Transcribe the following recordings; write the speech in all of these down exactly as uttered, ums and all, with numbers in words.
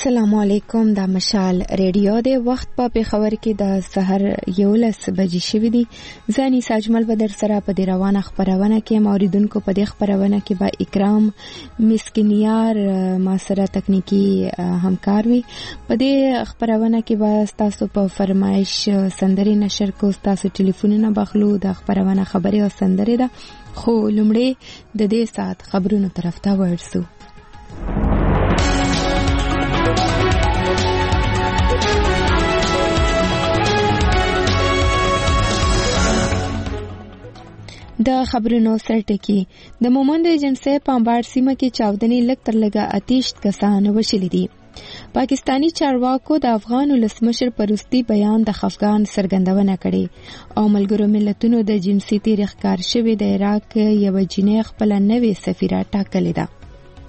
السلام علیکم. دا مشال ریډیو د وخت په پیښور کې د سحر یولس بجې شوې دي. ځاني ساجمل به در سره په دې روانه خبرونه کې موریدونکو په دې خبرونه کې به اکرام مسکینیار ما سره تکنیکی همکار وي. په دې خبرونه کې به تاسو په فرمایش سندري نشر کو، تاسو ټلیفونونه بخلو. د خبرونه خبري او سندري ده، خو لومړی د دې سات خبرونو طرف ته ورسو. د خبرونو سرټکی د مومند ایجنسی په امبار سیمه کې چاودنې لږ تر لږه اتیش کسان وشلي دي. پاکستانی چارواکو د افغان ولسمشر پروستی بیان د خفګان څرګندونه کړې او ملګرو ملتونو د جنسي تاریخ کار شوی د عراق یو جنې خپل نوې سفیره ټاکلې ده.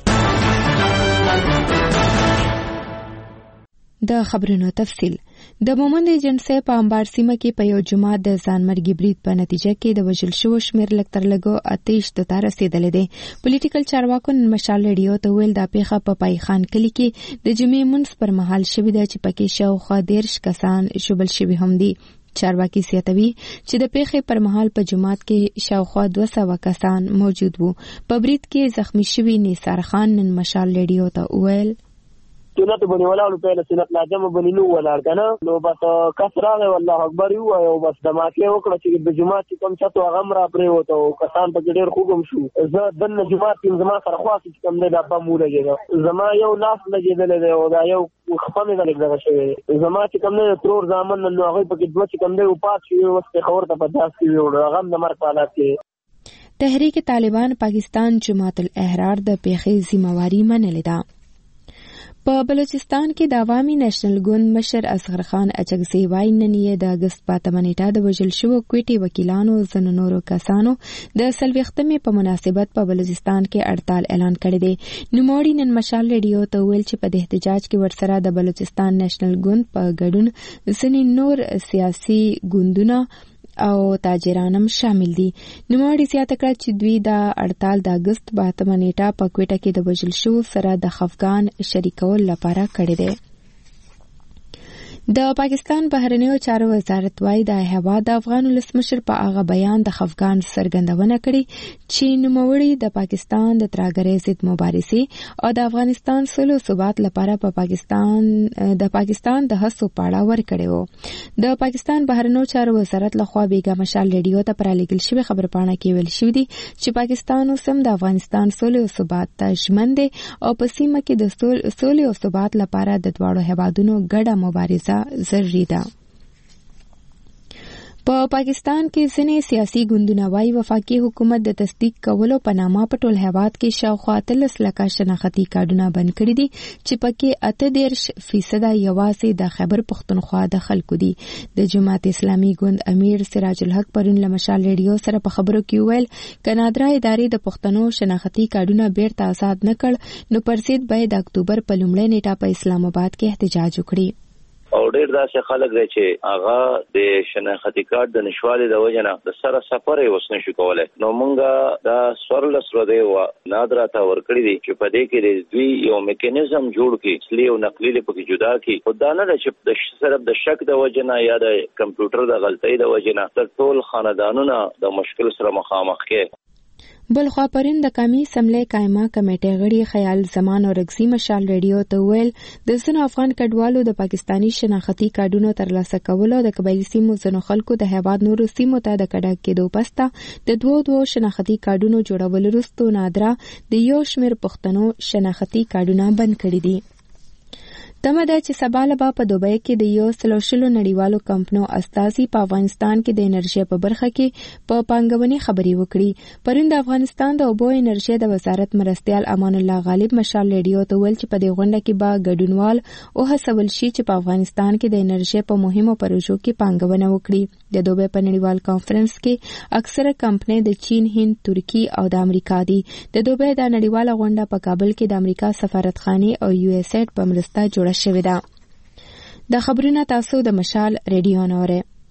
د خبرونو تفصیل. د مومند ایجنسی په امبار سیمه کې په یو جمعه د ځانمرګي برید په نتیجه کې د وژل شوو شمېر لږ تر لږه اتیش ته رسېدلی دی. پولیټیکل چارواکو نن مشال ریډیو ته ویل دا پیښه په پای خان کلي کې د جمعې منځ پر مهال شوې ده چې پکې شاوخوا دېرش کسان ژوبل شوي هم دي. چارواکي زیاتوي چې د پیښې پر مهال په جماعت کې شاوخوا دوه سوه کسان موجود وو. په برید کې زخمی شوي نثار خان نن مشال ریډیو ته ویل سنت بني ولاړو په سنت لازم بني نو ولاړ کنه نو بس کثره والله اکبر یو او بس دماکه وکړه چې د جماعت کوم چاته غم را پرې وته کسان په ډېر خوګم شو. زه د جماعت کوم زما سره خاص کوم نه د په موله زما یو لاس لګیدل دی او دا یو خپل نه لګل شوی زما چې کوم نه ترور ځامن نو هغه په کې دوه چې کوم نه پات شي وسته خبر ته په داس کې وړ غم د مرګ حالات کې. تحریک طالبان پاکستان جماعت الاحرار د پیښې ذمہواری منلې ده. په بلوچستان کې د عوامي نېشنل ګوند مشر اصغر خان اچکزي وایي نن یې د اګست په اتمه نیټه د وژل شوو کویټي وکیلانو ځینو نورو کسانو د څلوېښتمې په مناسبت په بلوچستان کې هړتال اعلان کړی دی. نوموړي نن مشال ریډیو ته ویل چې په دې احتجاج کې ورسره د بلوچستان نېشنل ګوند په ګډون ځینې نور سیاسي ګوندونه او تاجرانم شامل دي. نوموړي زیاته کړه چې دوی د هړتال د اګست په اتمه نیټه په کویټه کې د وژل شوو سره د خفګان شریکول لپاره کړی دی. د پاکستان بهرنیو چارو وزارت وايي د هیواد د افغان ولسمشر په هغه بیان د خفګان څرګندونه کړې چې نوموړي د پاکستان د ترهګرۍ ضد مبارزې او د افغانستان سولې او ثبات لپاره په پاکستان د پاکستان د هڅو په اړه ورکړی و. د پاکستان بهرنیو چارو وزارت لخوا بیګا مشال ریډیو ته پرالیږل شوی خبرپاڼه کې ویل شوی دی چې پاکستان اوس هم د افغانستان سولې او ثبات ته ژمن دی او په سیمه کې د سولې او ثبات لپاره د دواړو هیوادونو ګډه مبارزه ضروري ده. په پاکستان کې ځینې سیاسي ګوندونه وايي وفاقي حکومت د تصدیق کولو په نامه په ټول هیواد کې شاوخوا اتلس لکه شناختي کارډونه بند کړي دي چې پکې اته دېرش فیصده یوازې د خیبر پښتونخوا د خلکو دي. د جماعت اسلامي ګوند امیر سراج الحق پرون له مشال ریډیو سره په خبرو کې ویل که نادره ادارې د پښتنو شناختي کارډونه بیرته آزاد نه کړ نو پر ضد به د اکتوبر په لومړۍ نیټه په اسلام آباد کې احتجاج وکړي. او ډېر داسې خلک دی چې هغه د شناختي کارت د نشوالي د وجه نه د سره سفر یې اوس نشو کولی. نو مونږ دا څوارلس ورځې نادره ته ورکړي دي چې په دې کې دوی یو میکانیزم جوړ کړي اصلي او نقلي پکې جدا کړي. خو دا نه ده چې د صرف د شک د وجه نه یا د کمپیوټر د غلطۍ د وجه نه تر ټول خاندانونه د مشکل سره مخامخ کړي. بلخوا پرون د قومي اسمبلی قائمه کمیټې غړي خیال زمان او رګزي مشال ریډیو ته ویل د ځینو افغان کډوالو د پاکستانی شناختي کارډونو ترلاسه کولو د قبایلي سیمو ځینو خلکو د هیواد نورو سیمو ته د کډه کېدو پسته د دوو دوو شناختي کارډونو جوړولو وروسته نادره د یو شمېر پښتنو شناختي کارډونه بند کړي دي. تمه ده چې سبا له به په دوبۍ کې د یو سلو شلو نړیوالو کمپنو استازي په افغانستان کې د انرژۍ په برخه کې په پانګونې خبرې وکړي. پرون د افغانستان د اوبو انرژۍ د وزارت مرستیال امان الله غالب مشال ریډیو ته ویل چې په دې غونډه کې به ګډونوال وهڅول شي چې په افغانستان کې د انرژۍ په مهمو پروژو کې پانګونه وکړي. د دوبۍ په نړیوال کانفرنس کې اکثره کمپنۍ د چین، هند، ترکی او د امریکا دي. د دوبۍ د نړیواله غونډه په کابل کې د امریکا سفارتخانې او یو ایس ایډ په مرسته جوړه شوې ده. د خبرونه تاسو د مشال ریډیو نوره.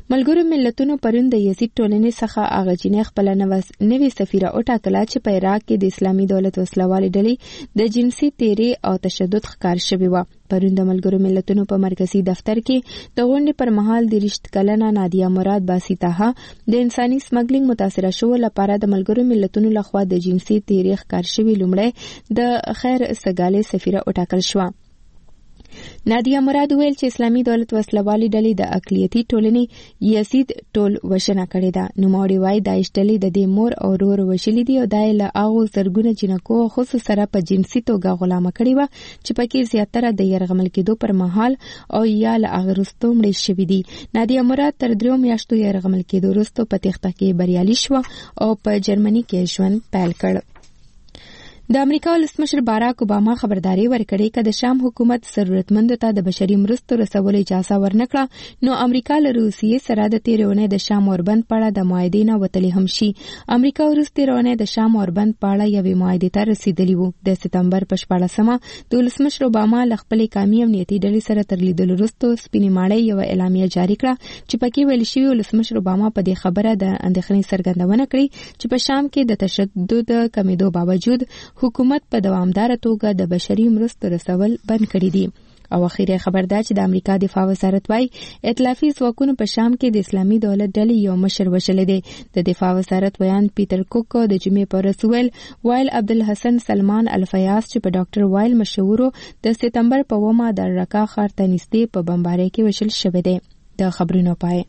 ملګرو ملتونو پرون د یزید ټولنې څخه هغه جنې خپل نوې سفیره وټاکله چې په عراق کې د اسلامي دولت وسلوالې ډلې د جنسي تیرې او تشدد ښکار شوی و. پرون د ملګرو ملتونو په مرکزی دفتر کې د غونډې پر مهال د رشت کلنه نادیه مراد باسیطه د انساني سمګلینګ متاثره شو لپاره د ملګرو ملتونو لخوا د جنسي تیرې ښکار شوی لومړی د خیر سګالې سفیره وټاکل شو. نادیه مراد ویل چې اسلامي دولت وسلوالې ډلې د اقلیتي ټولنې یزید ټول وشنه کړې ده. نوموړي وایي داعش ډلې د دې مور او ورور وشلې دي او دا یې له هغو زرګونه جنکو خصوص سره په جنسي توګه غلامه کړې وه چې پکې زیاتره د یرغمل کېدو پر مهال او یا له هغې وروسته مړې شوي دي. نادیه مراد تر دریو میاشتو یرغمل کېدو وروسته په تېښته کې بریالي شوه او په جرمني کې ژوند پیل کړ. د امریکا ولسمشر باراک اوباما خبرداري ورکړې چې د شام حکومت ضرورتمندو ته د بشري مرستو رسولو اجازه ورنکړه نو امریکا له روسیې سره د تېرې اونۍ د شام اوربند په اړه د معاهدې نه وتلی هم شي. امریکا وروسته تېره اونۍ د شام اوربند په اړه یوې معاهدې ته رسیدلی وو. د سپتمبر په شپاړسمه د ولسمشر اوباما له خپلې قومي امنیتي ډلې سره تر لیدلو وروسته سپینې ماڼۍ یوه اعلامیه جاري کړه چې پکې ویل شوي ولسمشر اوباما په دې خبره د اندېښنې څرګندونه کړې چې په شام کې د تشدد کمیدو باوجود حکومت په دوامداره توګه د بشري مرستو رسول بند کړي دي. او اخیری خبر دا چې د امریکا دفاع وزارت وايي ائتلافي ځواکونو په شام کې د اسلامي دولت ډلې یو مشر وشلی دی. د دفاع وزارت ویان پیټر کوک د جمعې په ورځ ویل وایل عبدالحسن سلمان الفیاس چې په ډاکټر وایل مشهورو د سپتمبر په اومه د رقا ښار ته نږدې په بمبارۍ کې وشل شوی دی. د خبرونو پای.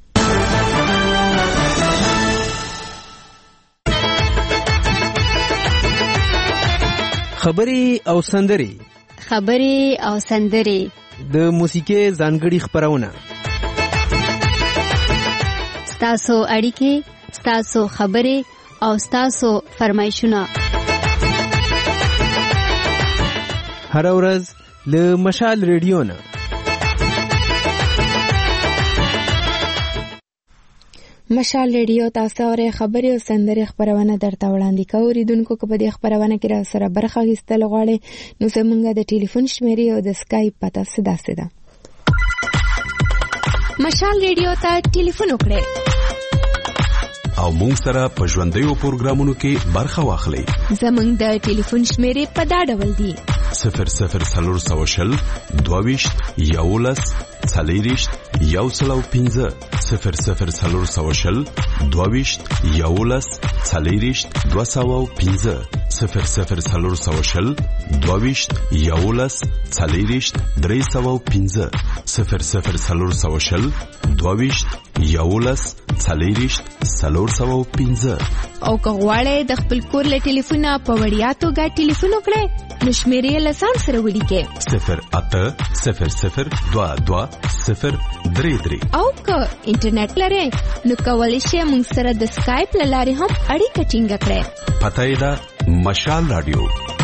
خبري او سندري خبري او سندري د موسیقي ځانګړي خبرونه ستاسو اړیکې ستاسو خبري او ستاسو فرمایشونه هر ورځ له مشال ریډیو نه. مشال ریډیو تاسو اورئ خبري او سندري خبرونه درته وړاندې کوو. اوریدونکو که په دې خبرونه کې را سره برخه اخیستل غواړئ نو زموږ د ټلیفون شمیرې او د اسکایپ پته داسې ده. مشال ریډیو ته ټلیفون وکړئ او موږ سره په ژوندیو پروګرامونو کې برخه واخلئ. زموږ د ټلیفون شمیرې په دا ډول دي: صفر صفر څلور سوه شل دوه ویشت یولس څلېرویشت یو سل او پنځه صفر صفر څلور سوه شل دوه ویشت یولس څلېرویشت دوه سوه او پنځه صفر صفر څلور سوه شل دوه ویشت یولس څلېرویشت درې سوه او پنځه صفر صفر څلور سوه شل دوه ویشت یولس څلېرویشت څلور سوه او پنځه. او که غواړئ د خپل کور له ټلیفونه په وړیا توګه ټلیفون وکړئ نو شمیرې له ځان سره ولیکئ: صفر اته صفر صفر دوه دوه صفر درې درې. او که انټرنیټ لرئ نو کولی شئ موږ سره د اسکایپ له لارې هم اړیکه ټینګه کړئ. پته یې ده مشال راډیو.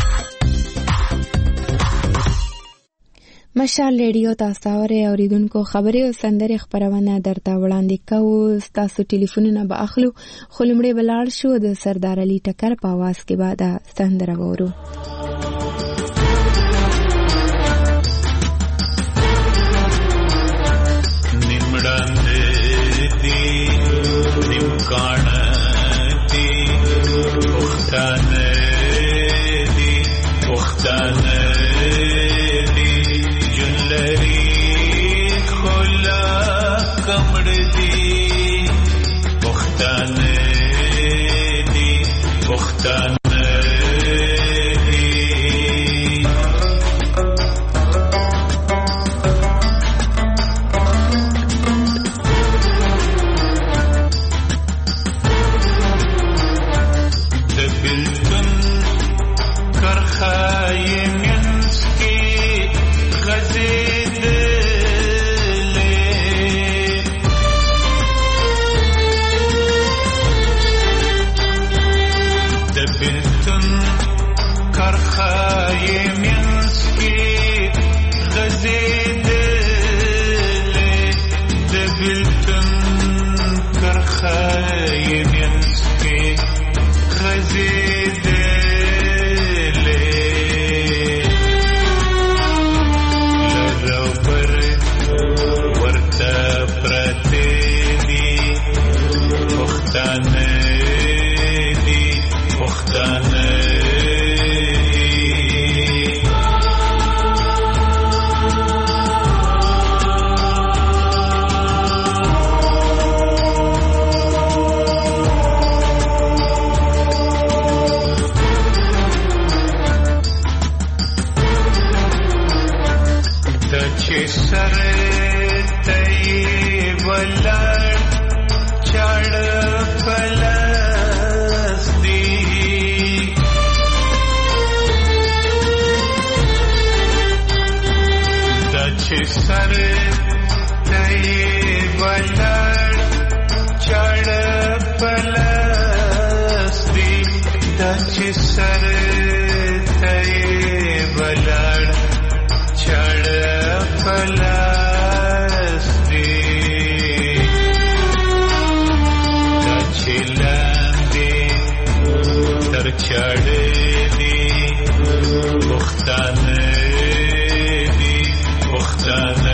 مشال ریډیو تاسو اورئ. اوریدونکو خبري او سندري خبرونه درته وړاندې کوو. تاسو ټلیفونونه به اخلو خو لومړی به لاړ شو د سردار علي ټکر په اواز کې به دا سندره وورو. ولړ چړ پلستی د چې سر ته ولړ چړ پلستی د چې سر ته ولړ چړ پلستی د چې لاندې تر چړ دی پښتانه دی پښتانه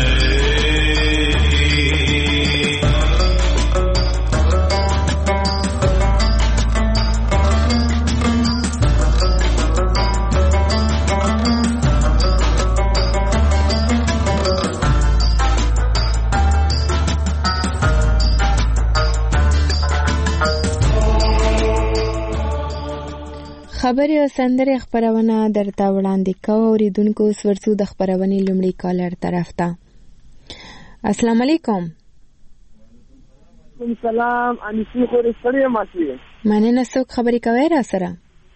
خبري او سندرې خبرونه درته وړاندې کوو. اوریدونکو سورسو د خبرونې لومړی کالر طرف ته. السلام علیکم. وعلیکم سلام. انیسی خوري سړی ماشي مننه. څوک خبرې کوي را سره؟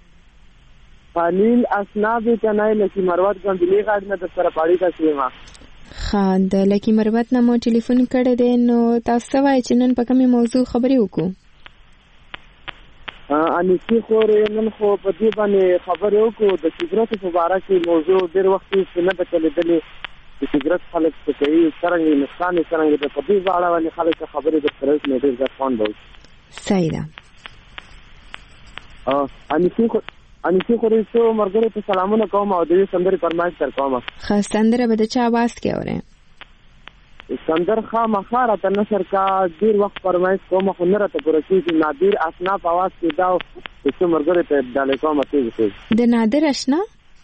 خلیل اسناب چنای لکی مروت ګندلې غاډ نه د سره پاړی کا سیما. خان د لکی مروت نه مو ټلیفون کړی دی، نو تاسو وایئ چې نن په کومه موضوع خبرې وکړو؟ انیسی خوري نن خو په دې باندې خبرې وکړو د سیګریټ په اړه کې موضوع ډېر وخت چې نه بچلېدلې چې سیګریټ خلک څه کوي څنګه نقصان څنګه د په دې اړه باندې خلک خبرې د پرېس نه ډېر ځان دی. صحیح ده. ا انیسی خو انیسی خوري څو مرګره ته سلامونه کوم او د دې سندرې فرمایش تر کومه. خاص سندره به د چا आवाज کې اورئ؟ سندر خامخاره ته نشر کا ډیر وخت فرمایش کوم خو نه راته پرشي چې نادر اسنا په आवाज کې دا چې مرګره ته ډالې کوم ته دي. د نادر آشنا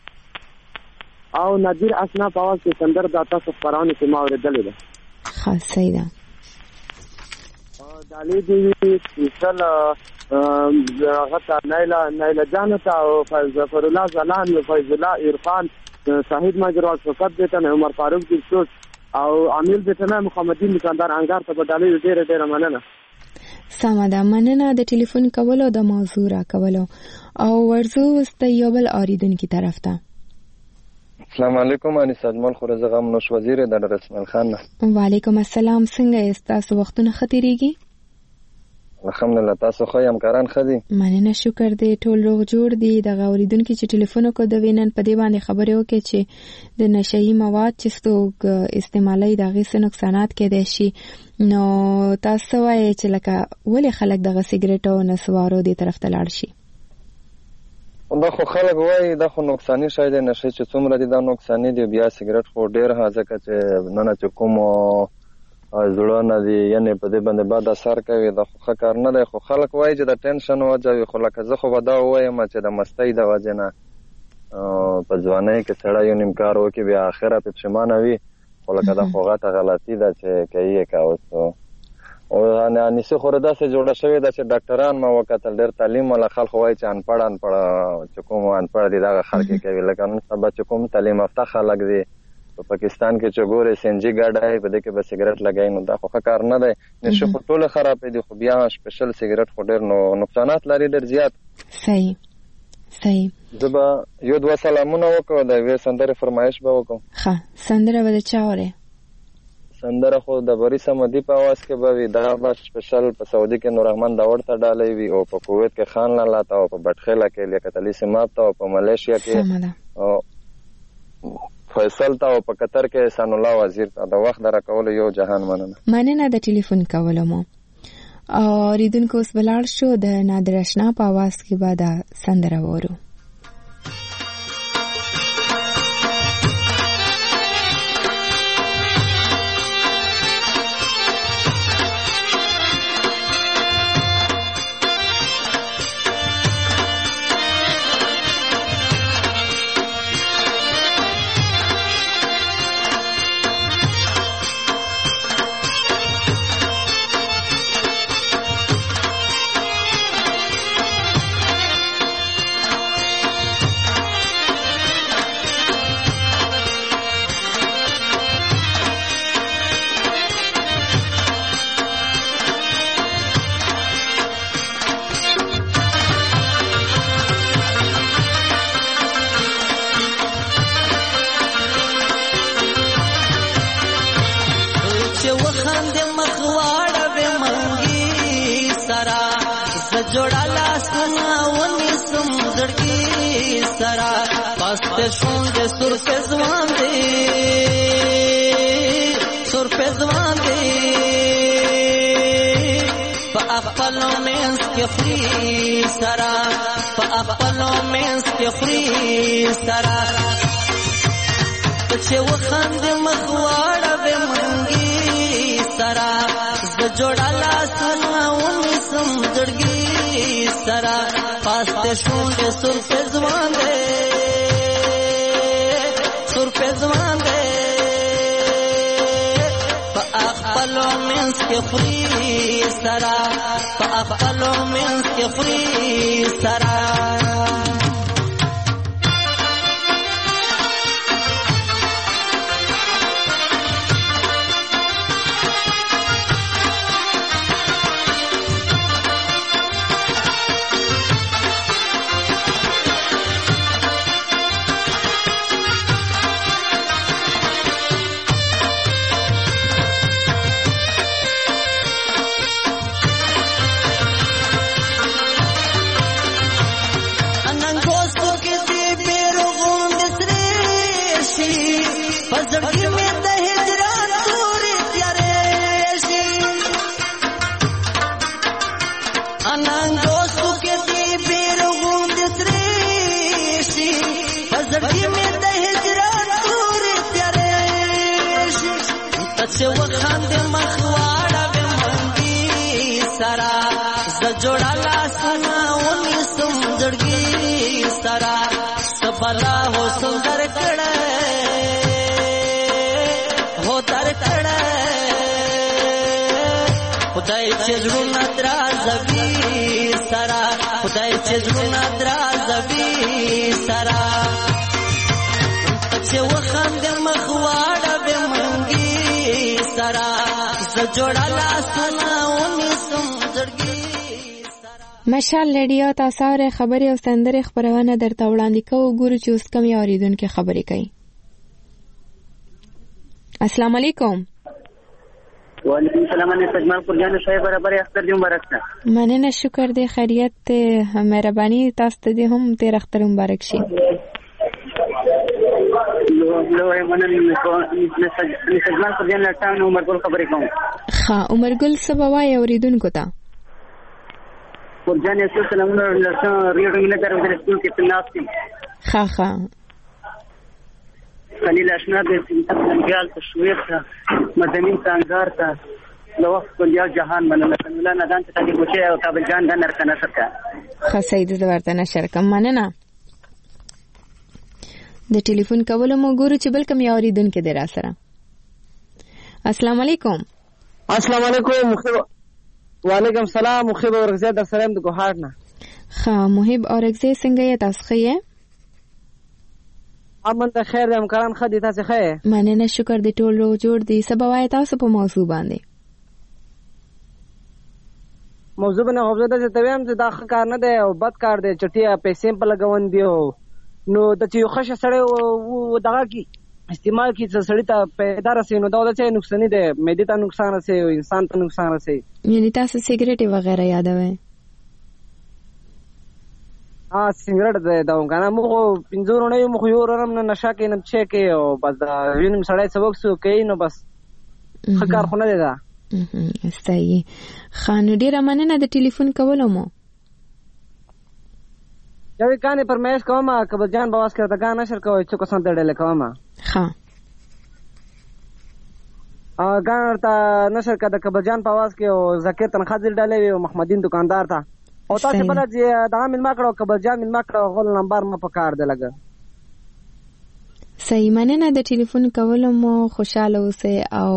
او نادر اسنا په आवाज کې سندر داتا سفرانه کې ما اوریدلې ده. خاص صحیح ده. او دالې دې فیصل هغه نایلا نایلا جانتا او فیض ظفر الله زلان فیض الله عرفان صاحب ماجرات فقط دته عمر فاروق دې څوک او عامل دته محمدین دکاندار انګار ته بدلې ډېر ډېر مننه. سمه ده. مننه د ټلیفون کولو د موضوع را کولو او ورزو واست یو بل اوریدونکو طرف ته. السلام علیکم. انیس اجمل خورزه غم نوش وزیر د رسمل خان. وعلیکم السلام. څنګه یې تاسو وختونه ختیریږي؟ الحمدلله تاسو خو یم کاران خدي. مننه شکر دې ټول روغ جوړ دي. د اوریدونکو چې ټلیفون کو د وینن په دی باندې خبرې وکړي چې د نشئی مواد چې څوک استعمالي د غي څه نقصانات کې دي شي، نو تاسو وایي چې لکه ولې خلک د سیګریټ او نسوارو دی طرف ته لاړ شي؟ دا خو خلک وایي دا خو نقصانی شاید نشي چې څومره دي دا نقصانی دي، بیا سیګریټ خو ډیر ځکه چې نه نه چې کوم زړه نه دی یعنی په دې باندې بعد اثر کوي، دا خو کار نه دی. خو خلک وایي چې د ټینشن وجه خو لکه زه خو به دا وایم چې د مستۍ د وجه نه په ځوانۍ کې سړی یو نیم کار وکړي بیا اخره پښیمانه وي، خو لکه دا خو غټه غلطي ده چې کوي یې کا اوس. او انیسي خو داسې جوړه شوې ده چې ډاکټران ما وکتل ډېر تعلیم والا خلک وایي چې انپړ انپړ چې کوم انپړ دي دغه خلک کوي، لکه نن سبا چې کوم تعلیم یافته خلک دي په پاکستان کې چې ګوره سنجي ګاډه په دې کې به سیګریټ لګای نو دا خو کار نه دی. نشه خو ټول خراب دي، خو بیا سپیشل سیګریټ خو ډېر نو نقصانات لري ډېر زیات. صحیح صحیح. زبا یو دوه سلامونه وکړو د وې سندره فرمایش به وکړو. ښه سندره به چا وره؟ سندره خو د بری سمدي په आवाज کې به وي، دا به سپیشل په سعودي کې نورحمن داور ته ډالې وي او په کویت کې خان لاله تا او په بټخیله کې لیاقت علي سماب ته او په ملیشیا کې او فیصل ته او په قطر کې احسان الله وزیر ته د وخت درا کول یو جهان مننه. مننه د ټلیفون کولو مو. او ریدونکو اوس بلار شو د نادر آشنا په आवाज کې بعد سندره وورو. خند مخواړه به منګي سرا سجوړه لاسونه ونی سم زړګي سرا پاسته شونډه سر په ځوان دي سر په ځوان دي په خپلو مینس کې خوري سرا په خپلو مینس کې خوري سرا چې وخند مخواړه به منګي سرا ز جوړه لاسونه ونی سم زړګي سرا پاسته شونډه سر په ځوان دي سر په ځوان دي په خپلو مینس کې خوري سرا په خپلو مینس کې خوري سرا چې وخند مخواړه به منګي سرا ز جوړه لاسونه ونی سم زړګي سرا سبلا هو سندر کړه هو در کړه خدای چې زړونه درازوي سرا خدای چې زړونه درازوي سرا چې وخند مخواړه به منګي سرا ز جوړه لاسونه ونی سم زړګي مشال رادیو تاسو سره خبري او سندره خبرونه درته وړاندې کوو ګورو چې اوس کوم اوریدونکو خبرې کوي. السلام علیکم. وعلیکم السلام. انا سجمان قرجان صاحب برابر اختر دې مبارک شه. مننه شکر دې خیریت مهرباني تاسو ته دې هم تیر اختر مبارک شي. لو لو مننه کوم سجمان قرجان لټان عمر ګل خبرې کوم. ها عمر ګل سبوای اوریدونکو ته قرجان اسو سلامونه لرسه ریډینګ نه درو د سکول کې تناسب. ها ها خلیل اشنا د سنجال تشویق مدني څنګهار ته لو وخت کلیه جهان مننه الله ندان ته دې بوچي او کابل جان د نر کنه شکه خسید د ورته نشر کوم مننه. د ټلیفون کول مو ګورو چې بل کوم اوریدونکو دی را سره. السلام علیکم. السلام علیکم. وعلیکم السلام. محب اورغزه در سره د ګوهار نه. ها محب اورغزه څنګه یې تاسو ښه؟ امن ته خیر دې امکان خدي تاسو ښه؟ مننه شکر دې ټول رو جوړ دي. سبا وای تاسو په موضوع باندې موضوع نه غوښتل چې تویم چې دا ښه کار نه دی او بد کار دی. چټیا پیسې په لګون دی نو د چې یو خشه سره و دغه کی استعمال کی چې سړی ته پیدا رسي نو دا د څه نقصان دی. مېدی ته نقصان رسي او انسان ته نقصان رسي. یعنی تاسو سیګریټ وغیرہ یادوي؟ ها سیګریټ دی دا وګانا مو پنځور نه یو مخ یو رم نه نشه کې نه چه کې او بس دا وینم سړی څه وکسو کوي نو بس خکار خو نه دی دا. صحیح. خان ډیر مننه د ټلیفون کولو مو. یوې کانې پرمیش کومه کبل جان بواس کړه تا ګان نشر کوي چې کوم څه ډېر کومه. ها ا ګان ورته نشر کړه د کبل جان په आवाज کې او زکیر تنخواذل ډالې او محمدین دکاندار ته او تاسو په لږ دا من ما کړو کبل جان من ما کړو غول نمبر ما په کار دی لګا. صحیح مننه د ټلیفون کولو مو خوشاله اوسه او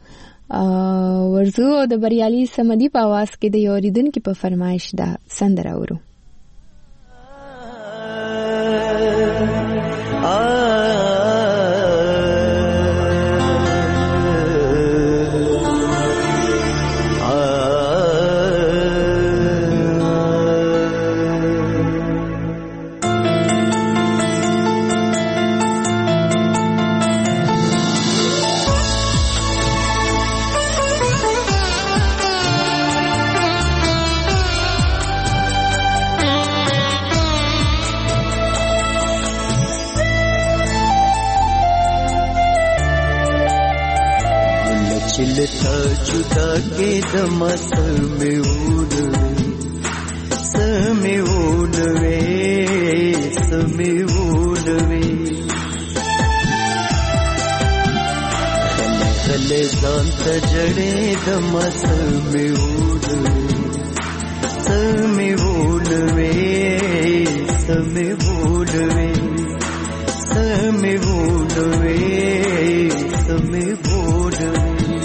ورزو د بریالي سمدي په आवाज کې د اوریدونکو په فرمایش دا سندره اورو. لتا جدا کېدم سمې ونوې سمې ونوې سمې ونوې غلې غلې ځان ته جړېدم سمې ونوې سمې ونوې سمې ونوې سمې ونوې سمې ونوې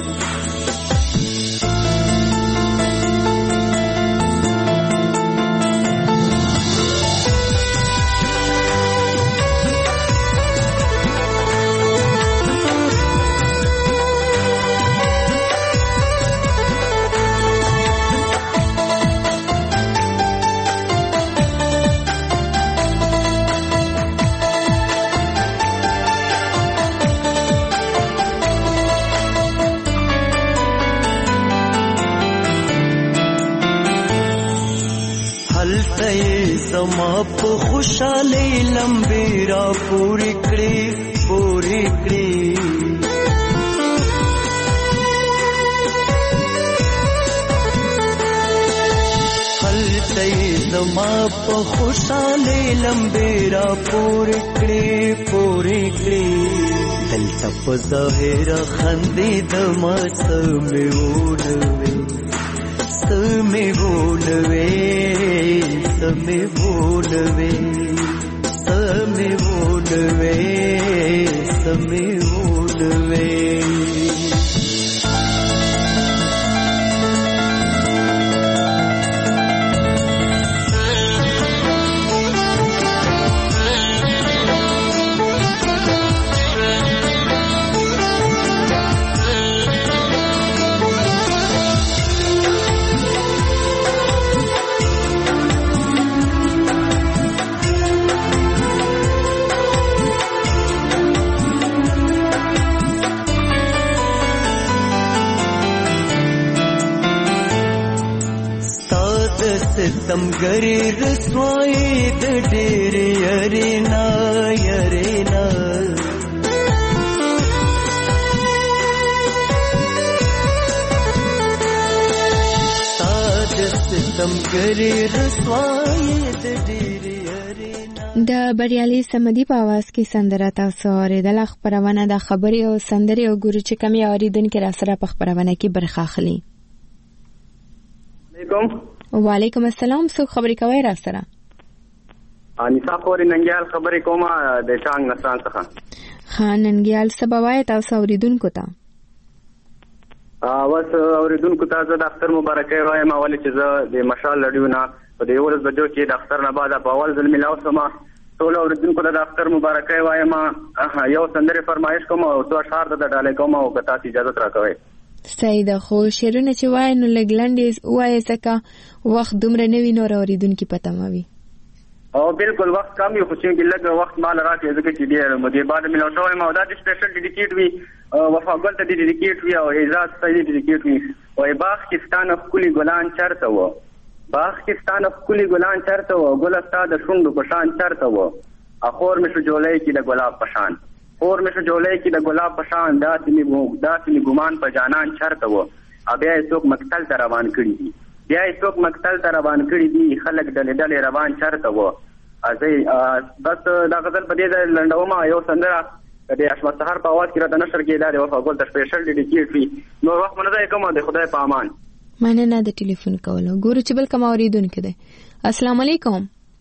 زما په خوشالۍ لمبې را پورې کړې پورې کړې هلته زما په خوشالۍ لمبې را پورې کړې پورې کړې دلته په ظاهر خندېدم سمې ونوې سمې ونوې سمې ونوې سمې ونوې سمې ونوې ستمګری رسوایی د ډېر یرینا یرینا سات ستمګری رسوایی د ډېر یرینا. د بریالي سمدي په आवाज کې سندره تاسو اوریدل. خبرونه د خبري او سندري او ګورو چې کمی اوریدونکو را سره په خبرونه کې برخه اخلي. علیکم. وعلیکم السلام. څوک خبرې کوي را سره؟ انیسا خوري ننګیال خبرې کومه د چانګ نسان څخه. خان ننګیال سبا تاسو اوریدونکو ته اوس اوریدونکو ته زه د اختر مبارکي وایم. اول چې زه د مشال لډیو نه په دې ورځ بجو کې د اختر نه بعد په اول ځل ملاو سما ټول اوریدونکو ته د اختر مبارکي وایم. یو سندره فرمایش کوم او څو اشعار د ډالې کوم او کتا اجازه راکوي. سید خو شیرونه چې وای نو لګلندې وای ځکه وخت دومره نوی نور اوریدونکو پته موي. او بالکل وخت کم یو خو چې لږ وخت مال راکې ځکه چې ډیر مده بعد ملو شوی ما دا د سپیشل ډیډیکیټ وی وفا ګل ته ډیډیکیټ وی او اعزاز ته ډیډیکیټ وی. وای باغ کې ستانه خولي ګلان چرته و باغ کې ستانه خولي ګلان چرته و ګل ستا د شوندو په شان چرته و اخور مې شو جولای کې د ګلاب په شان اور مې شو جولای کې د ګلاب په شان داسې مې داسې مې ګمان په جانان چرته و. بیا یې څوک مقتل ته روان کړي دي بیا یې څوک مقتل ته روان کړي دي خلک ډلې ډلې روان چرته و. بس دا غزل په دې ځای لنډومه. یو سندره د اشمت سهار په اواز کې راته نشر کېده د وفا ګل ته سپیشل ډیډیکیټ وي. نو وخت مې نه ځای کوم د خدای په امان. مننه د ټلیفون کولو. ګورو چې بل کوم اوریدونکو دی. السلام علیکم.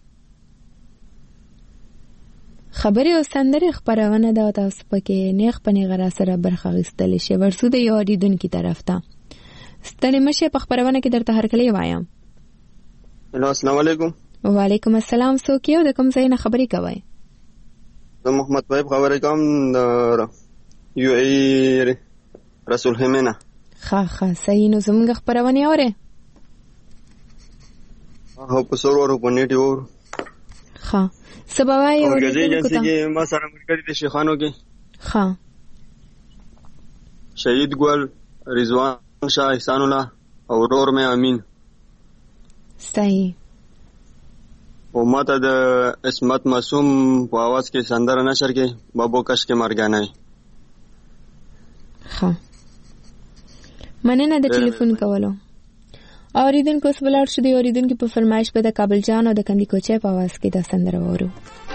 خبري او سندري خبرونه دا تاسو پکې نیغ پنی غرا سره برخه غستل شي. ورسو د یو اوریدونکو طرف ته ستړي مشه په خبرونه کې درته هرکلی وایم. هلو السلام علیکم. وعلیکم السلام. څوک یو د کوم ځای نه خبرې کوي؟ زه محمد طيب خبرې کوم د یو ای رسول همینا. ښه ښه صحیح. نو زموږ خبرونه اورې؟ هو په سور ورو په نیټ ور. ښه سبا وای او ګزې جنسي کې ما سره مرګري د شیخانو کې. ښه شهید ګل رضوان شاه احسان الله او ورور مې امین. صحیح. او ماته د اسمت معصوم په आवाज کې سندره نشر کې بابو کش کې مرګانه. ښه مننه د ټلیفون کولو. اوریدونکو اوس ولاړ شو د اوریدونکو په فرمایش به د کابل جان او د کندي کوچې په आवाज کې د سندره وورو.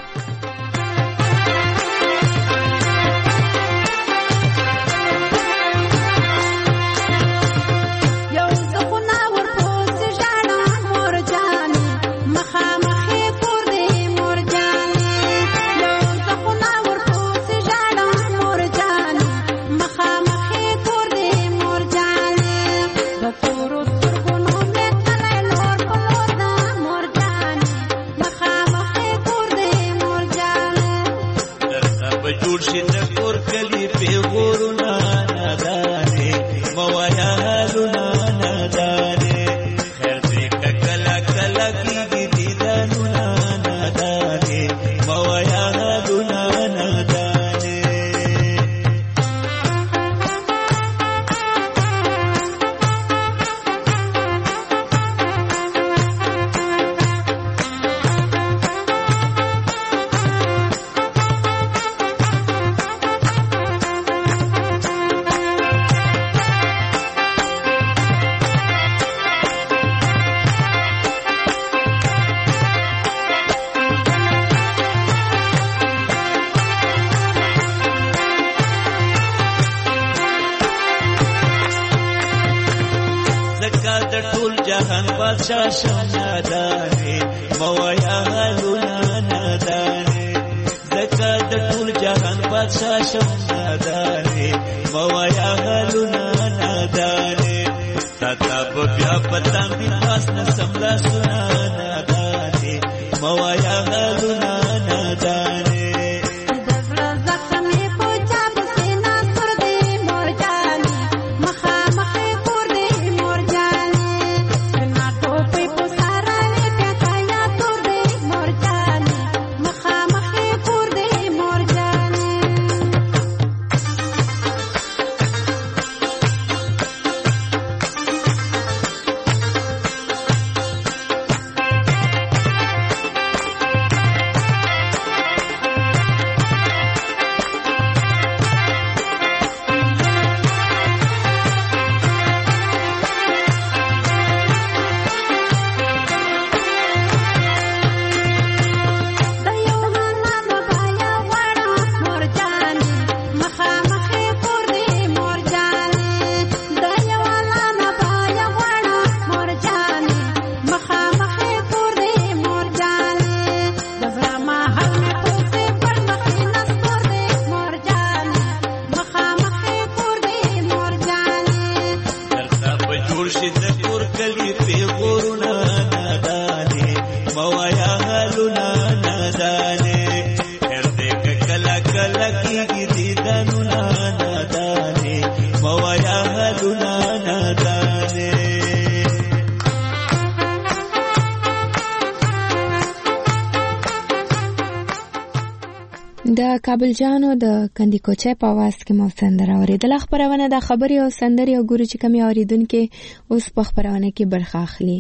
د کابل جانو د کندي کوچې په आवाज کې مو سندره اوریدله. خبرونه د خبري او سندري او ګورو چې کمی اوریدونکو اوس په خبرونه کې برخه اخلي.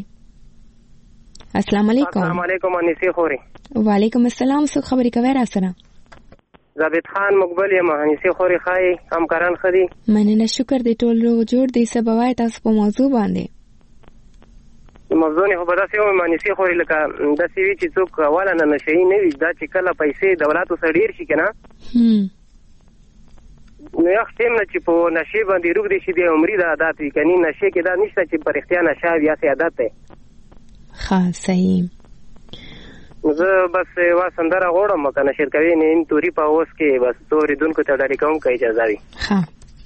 السلام علیکم. السلام علیکم انیسی خوري. وعلیکم السلام. څو خبري کوي را سره؟ ثابت خان مقبل یم انیسی خوري خای همکاران خدي. مننه شکر دې ټول رو جوړ دې سبوای تاسو په موضوع باندې. موضوع نه خو داسې و مانیسی خوري لکه داسې وی چې څوک اوله نه نشي نه وي دا چې کله پیسې دولت سره ډیر شي کنه نو یو ټیم نه چې په نشي باندې روغ دي شي د عمرې د عادت وي کني نشي کې دا نشته چې پر اختیار نشه یا سي عادت ده. ښه صحیح. زه بس وا سندره غوړم کنه شرکوي نه ان توري په اوس کې بس توري دونکو ته ډالي کوم کوي اجازه وي. ها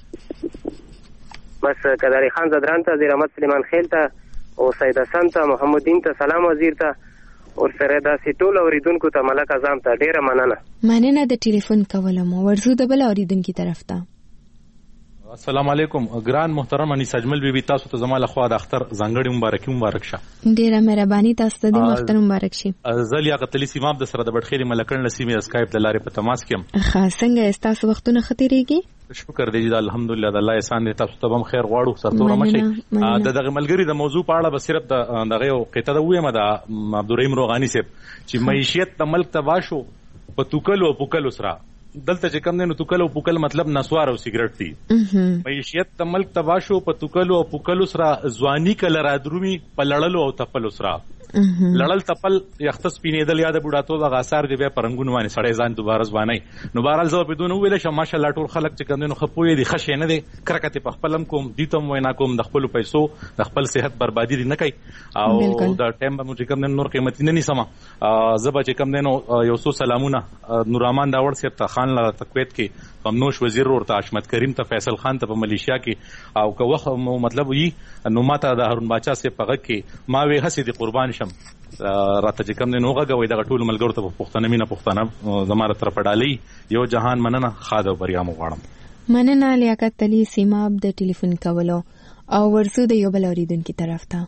بس کداري خان زدران ته زیر احمد سلیمان خیل ته او سید حسن ته محمد دین ته سلام وزیر ته او سره دا سټول اوریدونکو ته ملک اعظم ته ډیره مننه. مننه د ټلیفون کولم ورزو د بل اوریدونکو طرف ته. السلام علیکم ګران محترم انیس اجمل بیبي تاسو ته زما له خوا د اختر ځانګړي مبارکي مبارک شه. ډیره مهرباني تاسو ته د اختر مبارک شي. زلیا قتلی سیماب د سره د بټخېلي ملکن نسیمه اسکایپ د لارې په تماس کې. ښه څنګه تاسو وختونه خطرېږي؟ شکر دی د الحمدلله د الله احسان دی. تاسو ته هم خیر غواړو سرتور مشي. د دغه ملګری د موضوع په اړه به صرف د دغه قطعه د وېمه د عبدالرحیم روغانی صاحب چې معیشت د ملک تباشو په توکل او پوکل سره دلته چې کم دی نو توکل او پوکل مطلب نسوار او سیګریټ دي. معیشت د ملک تباشو په توکلو او پوکلو سره ځواني کله را درومي په لړلو او تپلو سره. لړل تپل یخته سپینېدل یا د بوډاتوب هغه اثار دی بیا په رنګونو باندې سړی ځان دوباره ځوانوي. نو بهرحال زه به دونه وویلی شم ماشاءالله ټول خلک چې کوم دی نو ښه پوهې دي، ښه شی نه دی. کرکه یې په خپل هم کوم، دي ته هم وینا کوم د خپلو پیسو د خپل صحت بربادي دې نه کوي او د ټایم به مو چې کوم دی نور قیمتي نه نیسمه. زه به چې کوم دی نو یو څو سلامونه نوررحمان داوړ صاحب ته، خان له تقویت کې، پمنوش وزیر ورته، حشمت کریم ته، فیصل خان ته په ملیشیا کې، او که وخت مطلب وي نو ما ته د هارون باچا صاحب په غږ کې ما وی هسې دې قربان شم راته چې کوم دی نو غږوئ دغه ټولو ملګرو ته په پښتانه مینه پښتانه زما له طرفه ډالۍ یو جهان مننه، ښاد او بریا مو غواړم. مننه لیاقت علي سیماب د ټلیفون کولو او ورسو د یو بل اوریدونکي طرف ته.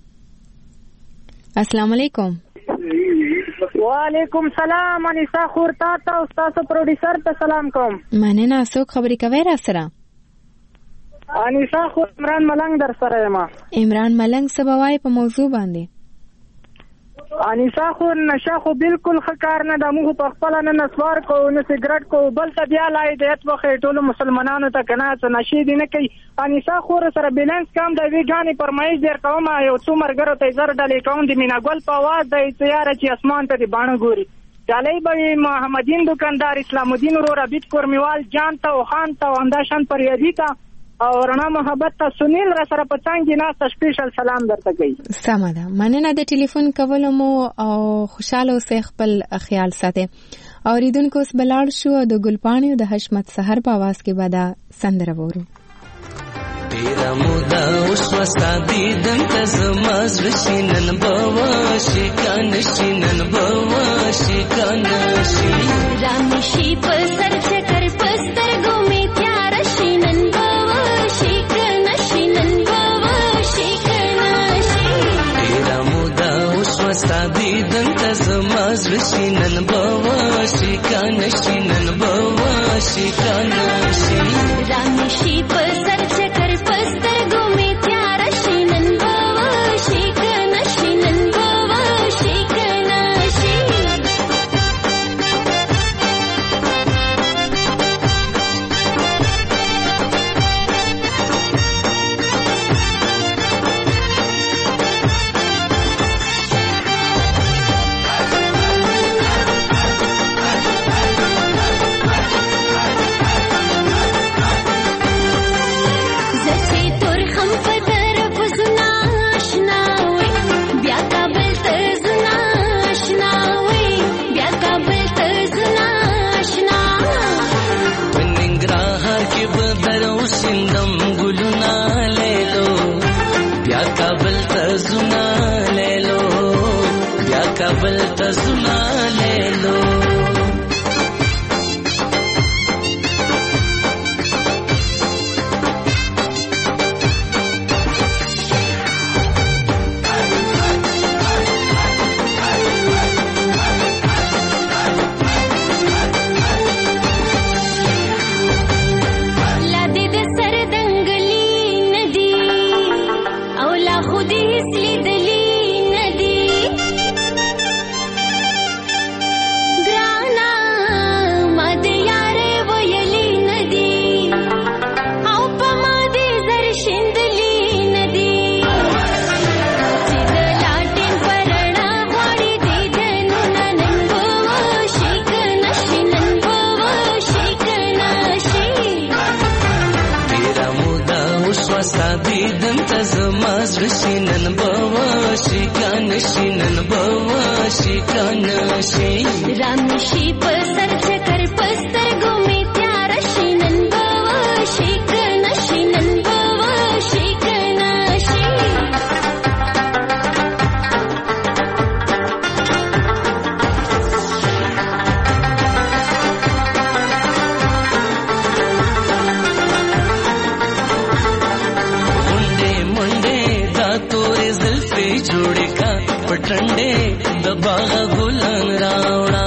السلام علیکم. وعلیکم سلام. انیسا خور تا ته او تاسو پروډوسر ته سلام کوم. مننه. څوک خبرې کوي را سره؟ انیسا خور عمران ملنګ در سره یم. عمران ملنګ څه به وایي په موضوع باندې؟ انیسا خو نشه خو بالکل ښه کار نه ده. موږ په خپله نه نسوار کوو نه سګرټ کوو، بل ته بیا لا هدایت وښیي ټولو مسلمانانو ته که نه څه نشې دې نه کوي. انیسا خور سره بیلنس کم دی. وی ګانې فرمایش ډېر کوم، یو څو ملګرو ته یې زر ډلې کوم. د میناګل په اواز دی څه یاره چې اسمان ته دې باڼه ګوري. ډالۍ به وي محمدین دکاندار، اسلام الدین ورور، عبید کورمیوال، جان ته او خان ته او همداشان پریادي ته او رڼا محبت ته، سنیل را سره په څنګ ناسته سپیشل سلام درته کوي. سمه ده. مننه د ټلیفون کولو مو او خوشاله اوسئ، خپل خیال ساتئ. اوریدونکو اوس به لاړ شو او د ګلپاڼې او د حشمت سحر په اواز کې به دا سندره وورو. تیرا مودا وشوا ستا دیدن ته زما زړه شي، نن به وشي کنه شي، نن به وشي کنه شي. رامي شي په سر چکر په سترګو مې تیاره شي، نن به وشي کنه شي، نن به وشي کنه شي. تیرا مودا وشوا ستا دیدن ته زما زړه شي، نن به وشي کنه شي، نن به وشي کنه شي. رامي شي په سر چکر پسترګو می تیار شي، نن به وشي کنه شي، نن به وشي کنه شي. کابل ته زما لیلو रामशी पर सर चकर पस्तर गुमी त्यार शीनन बावा शिकन शीनन बावा शिकन शी मुंडे मुंडे दा तोरे जुल्फे जोड़े का पटंडे दबागा गुलान रावणा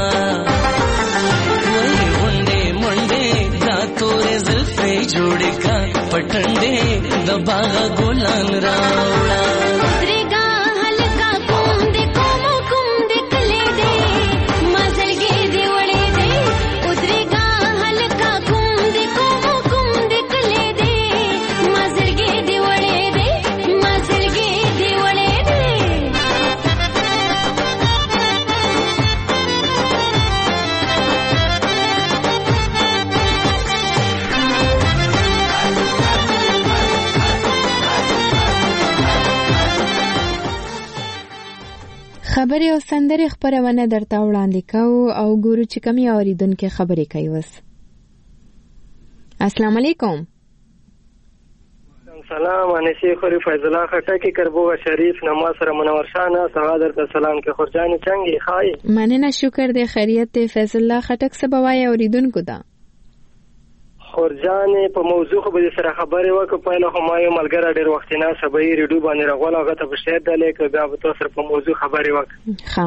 वही मुंडे मुंडे दा तोरे जुल्फे जोड़े का पटंडे दबागा गुलान रावणा उतरेगा हल्का कुम दे कुम कुम दे कले दे मजल गे दे वड़े दे उतरेगा خبرې او سندرې خپرونه درته وړاندې کوو او ګورو چې کومې اوریدونکې خبرې کوي. اوس السلام علیکم. سلام انسی خوري فیض الله خټکی کربوغه شریف نماز سره منور شانه سعادت ته سلام کې خورجانی چنګي خای مننه شکر دې خیریت ته فیض الله خټک سبوای اوریدونکو دا خورجانی په موضوع خو به سره خبرې وکړ پهله خو ما یو ملګری ډېر وخت نه سبې ریډیو باندې راغول هغه ته په شعر دلې کې بیا به تاسو په موضوع خبرې وکړ ها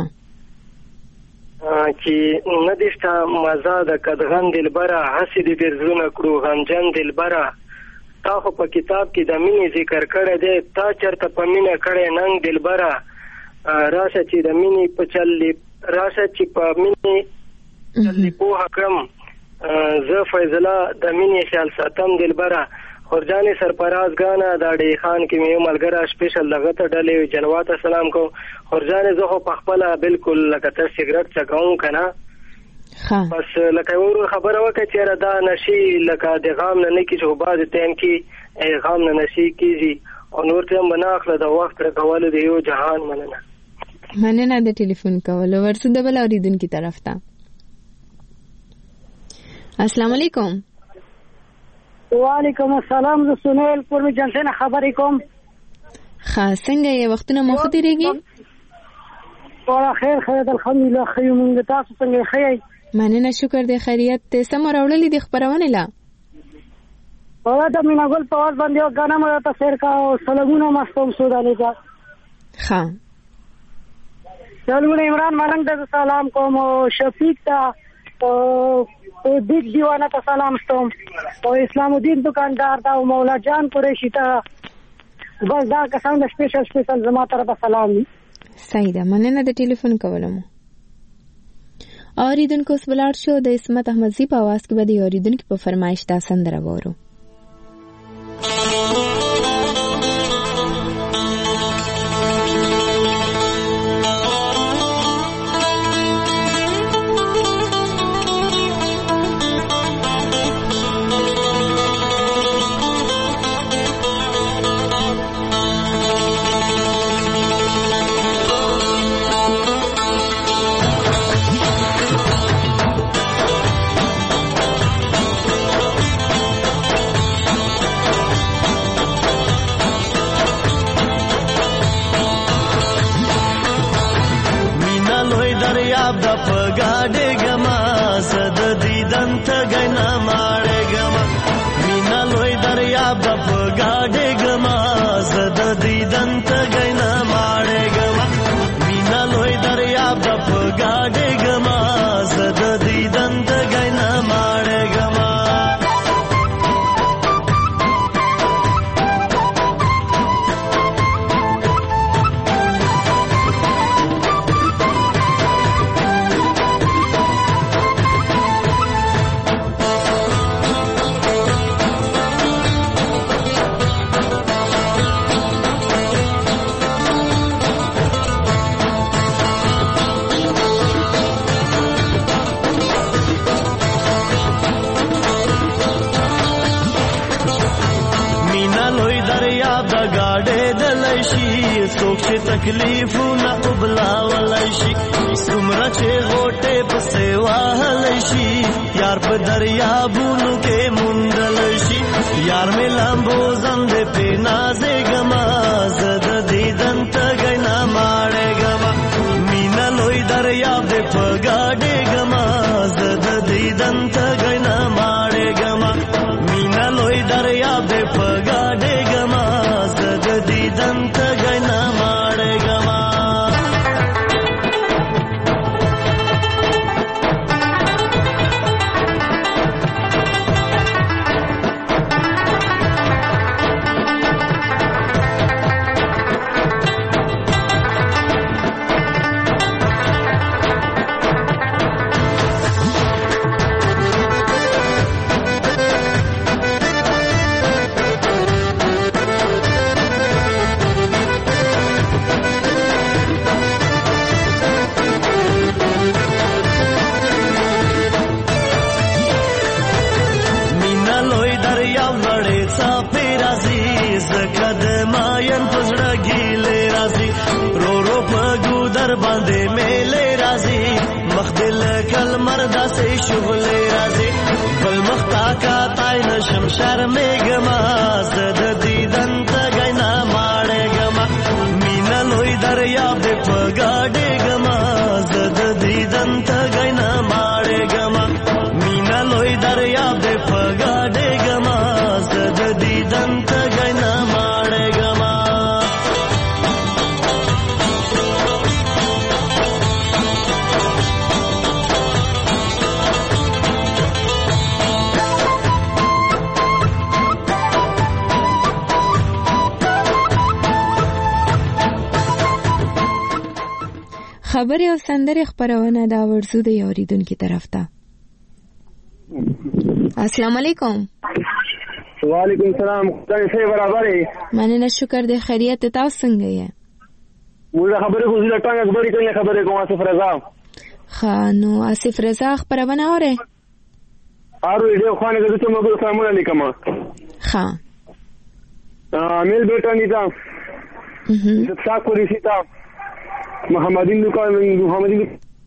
چې ندیشته مزه د کدغن دلبره حسې دې ډېر زړونه کړو غمجن دلبره تا خو په کتاب کې د مینې ذکر کړی دی تا چېرته په مینه کړی ننګ دلبره راشه چې د مینې په چل راشه چې په مینې چل پوهه کړم زه فیض الله د مینې خیال ساتم دلبره خورجانې سرپراز ګانه دا ډی خان کې مې یو ملګری سپیشل دغه ته ډلې جلوا ته سلام کوم خورجانې زه خو په خپله بالکل لکه ته سګرټ څکوم که نه بس لکه ورو خبره وکړه چې دا نشي لکه د غام نه نه کېږي خو بعضې ټایم کې غام نه نشي کېږي او نور ټایم به نه اخله د وخت رکولو د یو جهان مننه مننه د ټلیفون کولو ورسو د بل اورېدونکي طرف ته السلام علیکم. وعلیکم السلام. زه سنیل پورمي جنسنه خبرې کوم. ښه څنګه یې وختونه مو ښه تېرېږي؟ ټوله خیر خیر الحمدلله ښه یو مونږ تاسو څنګه ښه یئ؟ مننه شکر دی خیریت دی. څه مو راوړلي دي خپرونې له؟ ولا د میناګل په اواز باندې یو ګانا مې راته سیر کا او سلامونه مستوم سودانې ته ښه سلامونه عمران ملنګ ته سلام کوم او شفیق ته او دیگ دیوانه ته سلام ستوم او اسلام الدین دکاندار ته او مولا جان قریشی ته بس دا کسان د سپیشل سپیشل زما طرفه سلام دي. صحیح ده مننه د ټلیفون کولو مو. اوریدونکو اوس ولاړ شو د اسمت احمدزي په اواز کې به د اوریدونکو په فرمایش دا سندره وورو. تکلیفونه وبلاولای شي څومره چې غوټه په سیوا هلای شي یار په دریابونو کې مونډل شي یار مې لامبو زند په نازې ګما زد دیدن ته غنا ماړې ګما مینا لوی دریاب دې په گاډې ګما زد دیدن ته غنا ماړې ګما مینا لوی دریاب دې په گاډې ګما زد دیدن ته غنا ماړې ګما गाडे गमा जद दीदन त गैना माडे गमा मीना लोई दरिया बे पगाडे गमा जद दीदन त गैना माडे गमा خبرې او سندرې خبرونه دا ورزو د اوریدونکو طرف ته. السلام علیکم. وعلیکم السلام. خدای سي برابر یې. مننه شکر دې خیریت تاسو څنګه یې؟ موږ خبرې کوو چې ټانګ خبرې کوي خبرې کوم اسف رضا. ها نو اسف رضا خبرونه اوري؟ ارو دې خوانه د څه موږ سلامونه لیکم. ها. امیل بیٹا نیتا. mhm. څاکو ریسیتا. محمدین دکان محمدین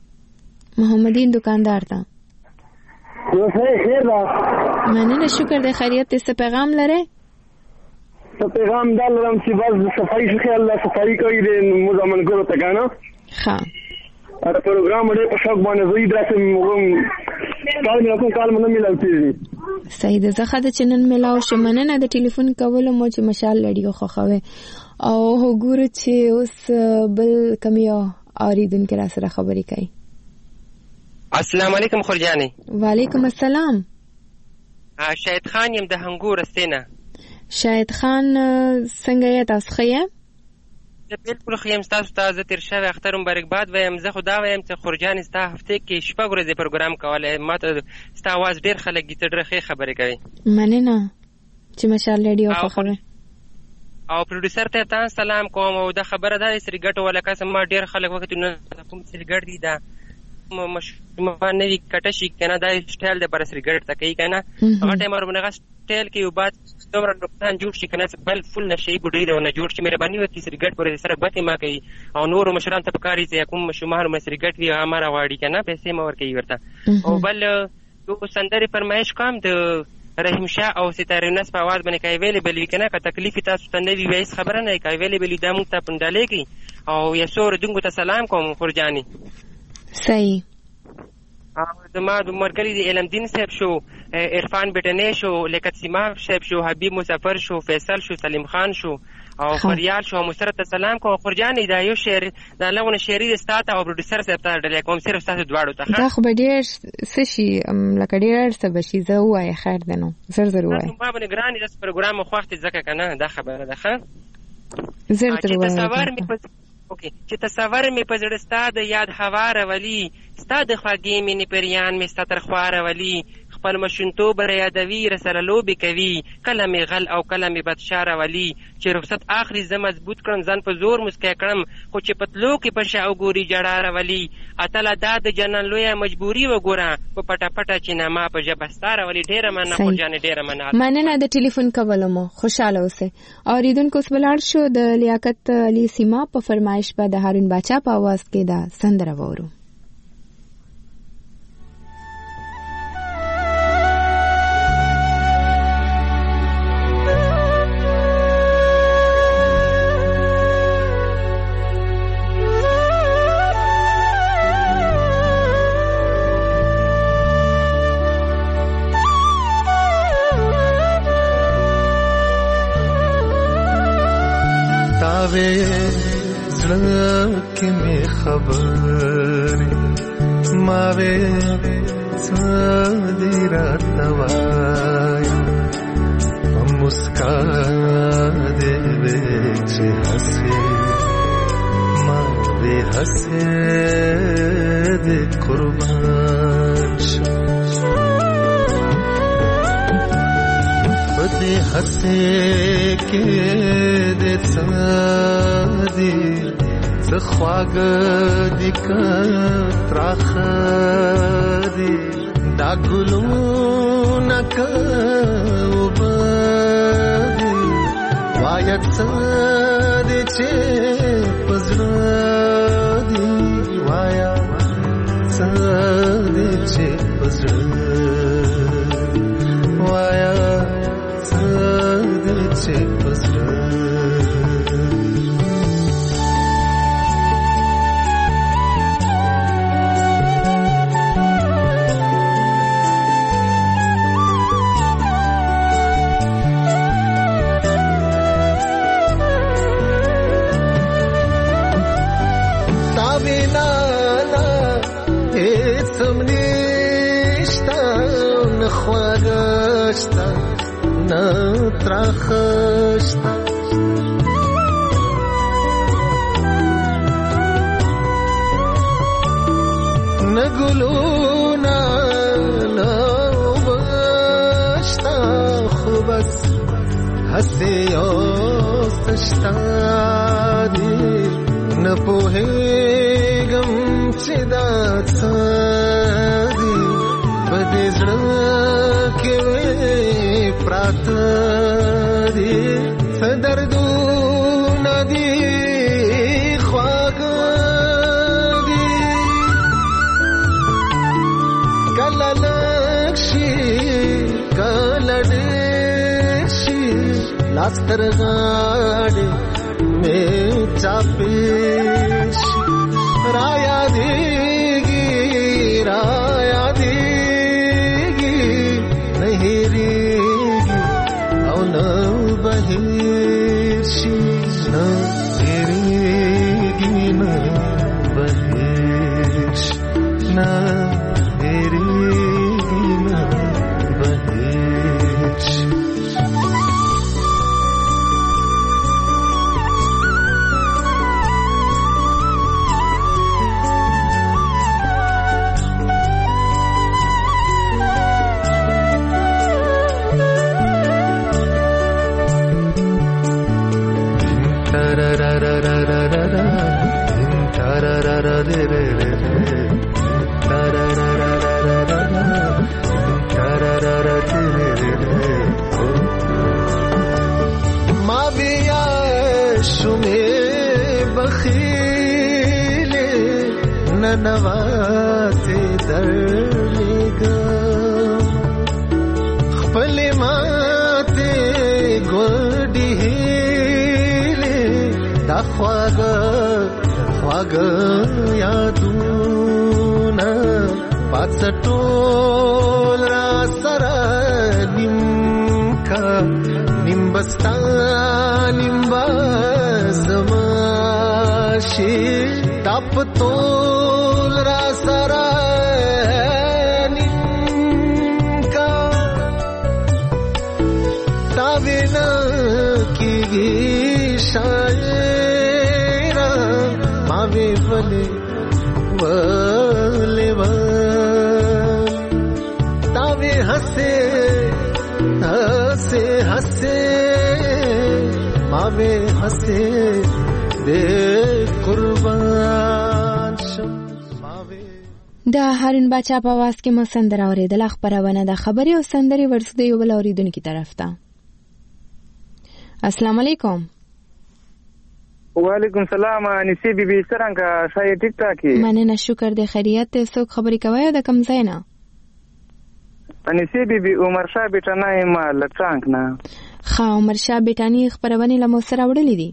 محمدین دکاندار تا نو خیر دا مننه شکر دې خیریت ته پیغام لره ته پیغام دا لرم چې بس صفائی شي الله صفائی کوي دې مزمن ګورو ته کنه ها دا پروګرام دې په شوق باندې زوی درته موږ کال مې کوم کال مې ملاوي صحیح ده زه خاطر چنن ملاو شم مننه د ټلیفون کولو مو چې مشال لړیو خو خوي او وګورو چې اوس بل کمیو اوریدونکو را سره خبرې کوي. السلام علیکم خورجاني. وعلیکم السلام. شاهد خان یم د هنګور استینه. شاهد خان څنګه یې تاسو ښه؟ زه بالکل ښه یم ستاسو ته زه تېر شوی اختر مبارکباد وایم. زه خو دا وایم چې خورجاني ستا هفتې کې شپږ ورځې پروګرام کولی ما ته ستا اواز ډېر خلک دي ته ډېره ښې خبرې کوي. مننه چې مشال ریډیو خوښوي. او پروډوسر ته تا سلام کوم او دا خبره ده سری ګټ ولا کس ما ډیر خلک وخت نه کوم سری ګټ دي دا مشما نه وی کټه شي کنه دا سټایل د پر سری ګټ ته کوي کنه هغه ټیم ورونه غا سټایل کې یو بات دومره نقصان جوړ شي کنه بل فل نشي ګډي نه جوړ شي مهرباني وکړئ سری ګټ پر سره بته ما کوي او نور مشران ته پکاري چې کوم مشمار مې سری ګټ وی امر واړي کنه پیسې مور کوي ورته او بل یو سندري فرمایش کوم د رحیم شاه او ستاره نس په आवाज باندې کوي ویلې بلی کنه که تکلیف تاسو ته نه وی وایس خبره نه کوي ویلې بلی د مونږ ته پندالې کی او یسور دغه ته سلام کوم خورجاني. صحیح. او زما د مرګري د علم دین صاحب شو عرفان بټنې شو لکه سیما صاحب شو حبیب مسافر شو فیصل شو سلیم خان شو او فریال شو مسرت سلام کوم خورجاني دا یو شعر دا لغونه شعري د استاد او پروډوسر صاحب ته ډلې کوم صرف تاسو دواړو ته دا خو به ډېر څه شي لکه ډېر څه به شي زه وایې خیر ده نو زر زر وایې ما باندې ګرانې داسې پروګرام مو خوښ دي ځکه که نه دا خبره ده ښه زر زر وایې اوکې چې تصور مې په زړه ستا د یاد هوا راولي ستا د خوږې مینې پریان مې ستا تر خوا راولي خپل ماشومتوب را یادوي رسره لوبې کوي کله مې غل او کله مې بدشاه راولي چې رخصت اخلي زه مضبوط کړم ځان په زور مسکی کړم خو چې پتلو کې په شا وګوري جړا راولي اتله دا د جنان لویه مجبوري وګوره په پټه پټه چې نامه په ژبه ستا راولي ډېره مننه خورجانې ډېره مننه مننه د ټلیفون کولو مو خوشحاله اوسئ. اوریدونکو اوس ولاړ شو د لیاقت علي سیما په فرمایش به د هارون باچا په اواز کې دا سندره وورو. تاوے زړه کې مې خبرې ماوې څه دې راته وایه په مسکا دې وې چې هسې ما دې هسې دې قربان شم په دې هسې کې دې څه دې څه خواږه دي که تراخه دي دا ګلونه که اوبه دي وایه څه دې چې په زړه دي وایه څه دې چې په زړه وایه څه دې چې په زړه خواږشتا نه تراخشتا نه ګلونه نه وبشتا خو بس هسې یوست شتا دی نه پوهېږم چې دا څه دي په دې زړه کې وې پراته دي څه دردونه دي خواږه دي کله لږ شي کله ډېر شي لاس تر غاړې مې چاپې شي را یادېږي را یادېږي نه هېرېږي او نه به هېر شي نه هېرېږي نه به هېر شي نه هېرېږي نه به هېر شي ما بیا شومې بخیلې ننواتې درلېږم خپلې ماتې ګوډې هیلې دا خواږه خواږه یادونه پات ټول را سره نیم کا نیم بستا نیم بزما شي دا په ټول را سره نیم کا دا وینا کېږي شاعر ما وی ولې ولې ولې دا وی هسه هسه هسه ما وی هسه دې قربان شم د هارون باچا په आवाज کې مو سندره اورېدله. خپرونه د خبري او سندري ورسره د یو بل اوریدونکو طرف ته. السلام علیکم. وعلیکم السلام. انیسی بی بی څنګه شای ټیک ټاک یې؟ مننه شکر دې خیریت ته. څوک خبرې کوي د کوم ځای نه؟ انیسی بی بی عمر شاه بیٹانه ما لټانک نه. ښه عمر شاه بیٹانی خبرونه لمو سره وړلې دي.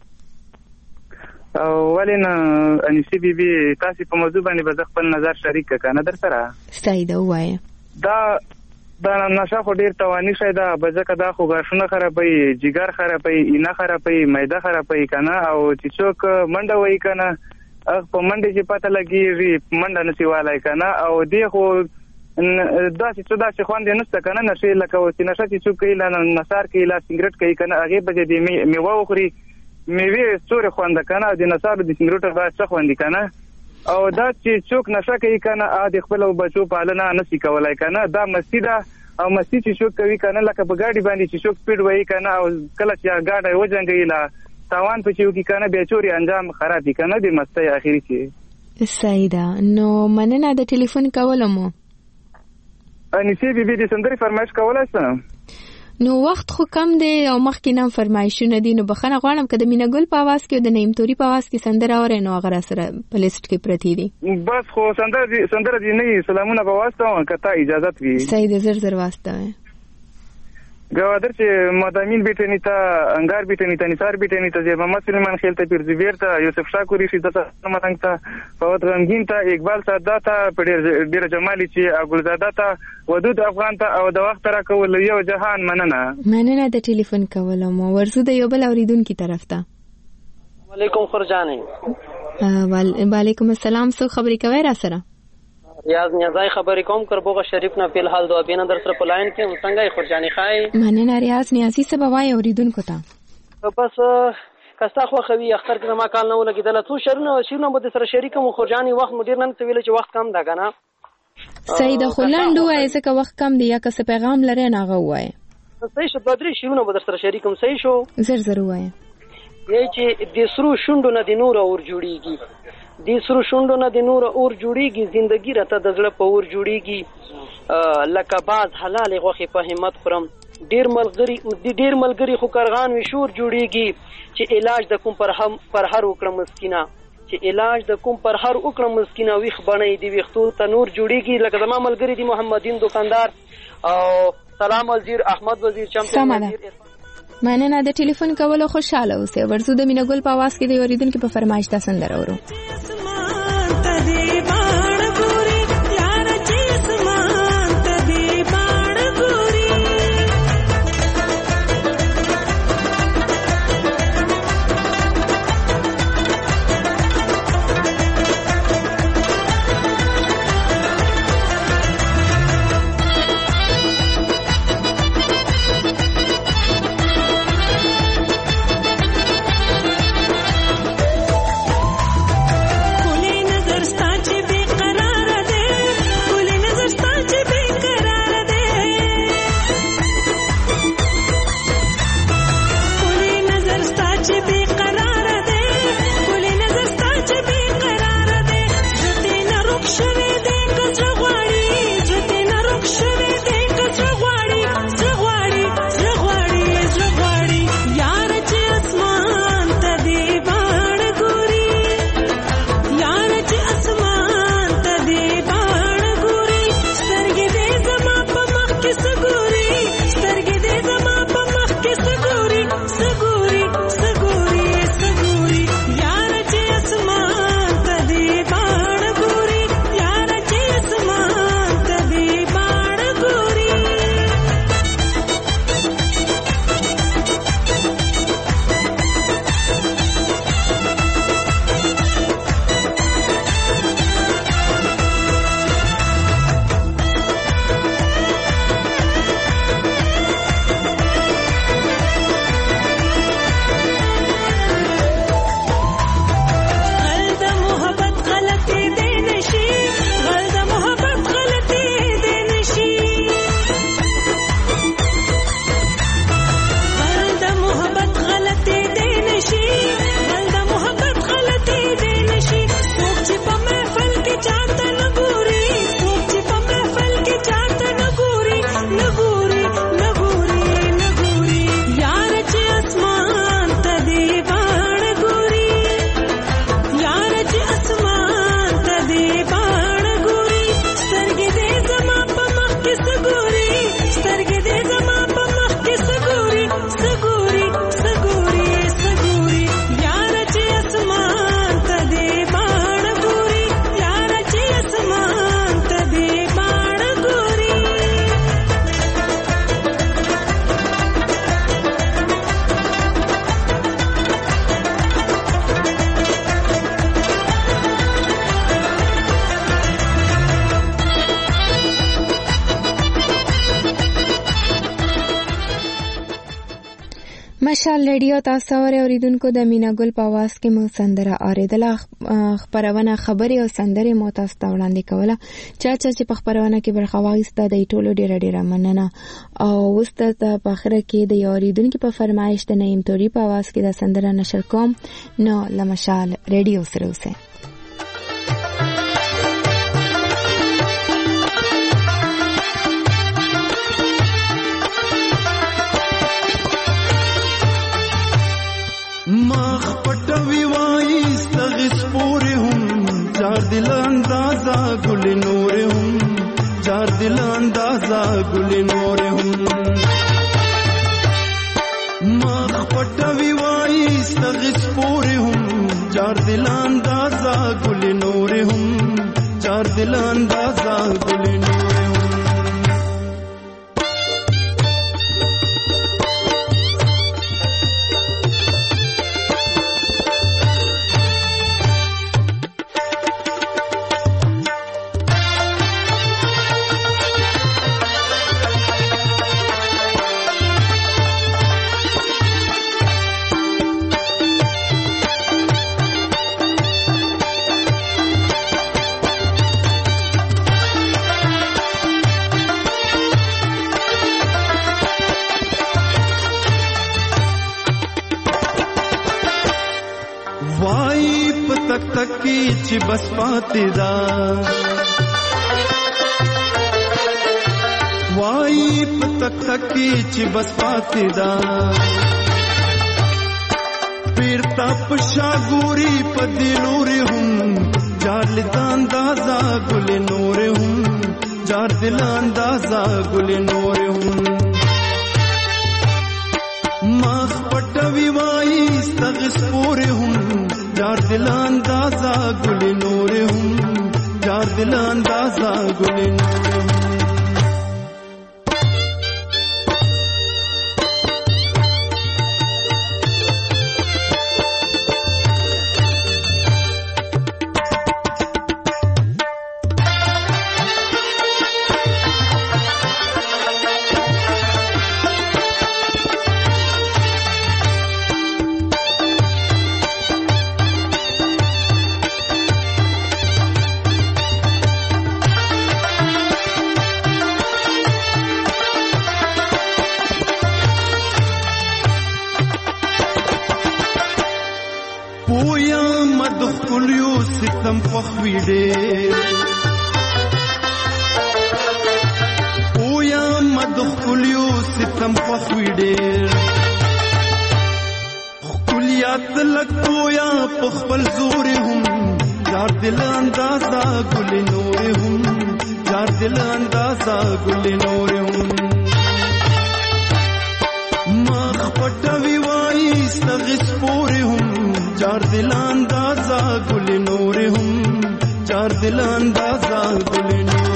او ولین انیسی بی بی تاسو په موضوع باندې به خپل نظر شریک کړه در سره. صحیح ده وایي. دا دا نشه خو ډیر توانی شي دا بځکه دا خو غاښونه خرابوي، جګر خرابوي، اینه خرابوي، معده خرابوي کنه او چې څوک منډه وای کنه په منډه چې پته لګي منډه نسی والای کنه او دی خو دا چې څه دا چې خوان دې نسته کنه نشه لکه و چې نشه چې څوک کله نثار کې لا سیګریټ کوي کنه هغه به دې میوه وخوري میوه څوره خوند کنه د نثار د سیګریټ بعد څه خوند کنه او دا چې څوک نشه کوي کنه ا د خپل بچو پالنه نسی کولای کنه دا مسیده او مستی چې څوک کوي کنه لکه په ګاډي باندې چې څوک سپیډ وایي کنه او کله چې ګاډي وځنګي لا تاوان په چیو کې کنه به چوري انجام خراب کنه د مستی اخیری کې. صحیح ده. نو مننه د ټلیفون کولم. انیسی بی بی د سندري فرمایش کولای شم؟ نو وخت خو کم دی او مخکې نام فرمایشونه دي نو بخنه غواړم که د مینا ګل په आवाज کې او د نعیم توري په आवाज کې سندره اورې نو هغه سره په لیست کې پرتی دي. بس خو سندره دي سندره دي نه سلامونه په واسطه کته اجازه وي. صحیح ده زر زر واسطه گوادر چې مدامین بیٹنی تا انگار بیٹنی تا نثار بیٹنی تا زیر محمد سلیمان خیل تا پیر زبیر تا یوسف شاکوری شیدا تا متنگ تا فواد غمگین تا اقبال سادا تا پیر جمالی چې ګلزاده تا ودود افغان تا او د وخت را کول یو جهان مننه. مننه د ټلیفون کولم ورزو د یو بل اوریدونکو طرف ته. وعلیکم خورجانې. وعلیکم السلام. څو خبرې کوي را سره؟ ریاض نیازای خبرې کوم کربوغه شریف نه په حال دوه بینه در سره په لاین کې څنګه خورجاني خای مننه ریاض نیازي څه بوای اوریدونکو ته بس کستا خو خوي اختر کې ما کال نه ولګیدل څو شرونه شرونه به سره شریکم خورجاني وخت مدیر نن څه ویل چې وخت کم ده کنه سید خلند وای ځکه وخت کم دی یا که څه پیغام لري نه غوای صحیح شو بدري شرونه به سره شریکم صحیح شو زر زر وای یی چې د سرو شوندو نه د نور اور جوړیږي د سرو شوندو نه د نور اور جوړیږي ژوندۍ راته د زړه په اور جوړیږي لکه باز حلال غوخي په همت خورم ډیر ملګری د ډیر ملګری خو کارغان وی شور جوړیږي چې علاج د کوم پر هم پر هر وکړه مسکینا چې علاج د کوم پر هر وکړه مسکینا ویخ بڼې دی ویختو تنور جوړیږي لکه زما ملګری دی محمدین دکاندار او سلام وزیر احمد وزیر چمچم وزیر مننه د ټلیفون کولو خوشاله اوسه ورزو د مینګل په आवाज کې د اوریدونکو په فرمایش تاسو سندره اورو مشال ریډیو تاسو اوریدونکو د مینا ګل په आवाज کې مو سندره اوریدله خبرونه خبري او سندره مو تاسو ته وړاندې کوله چا چا چې په خبرونه کې برخه واغسته د ټولو ډیره ډیره مننه او وسته په اخر کې د اوریدونکو په فرمایش ته نیم توري په आवाज کې د سندره نشر کوم نو لمشال ریډیو سره اوسه مخ پټوي وای ستغس پورې هم چار دل اندازا ګل نور هم چار دل اندازا ګل نور هم مخ پټوي وای ستغس پورې هم چار دل اندازا ګل نور هم چار دل اندازا ګل نور وای په تک تک کې چې بس پاتې دا وای په تک تک کې چې بس پاتې دا پیرتا پشا ګوري په دلور هم جال اندازا ګل نور هم جار دل اندازا ګل نور هم مخ پټوي وای استغس پور هم جار دل اندازا ګل نور هم جار دل اندازا ګل نور هم दिल अंदाजा गुल नूर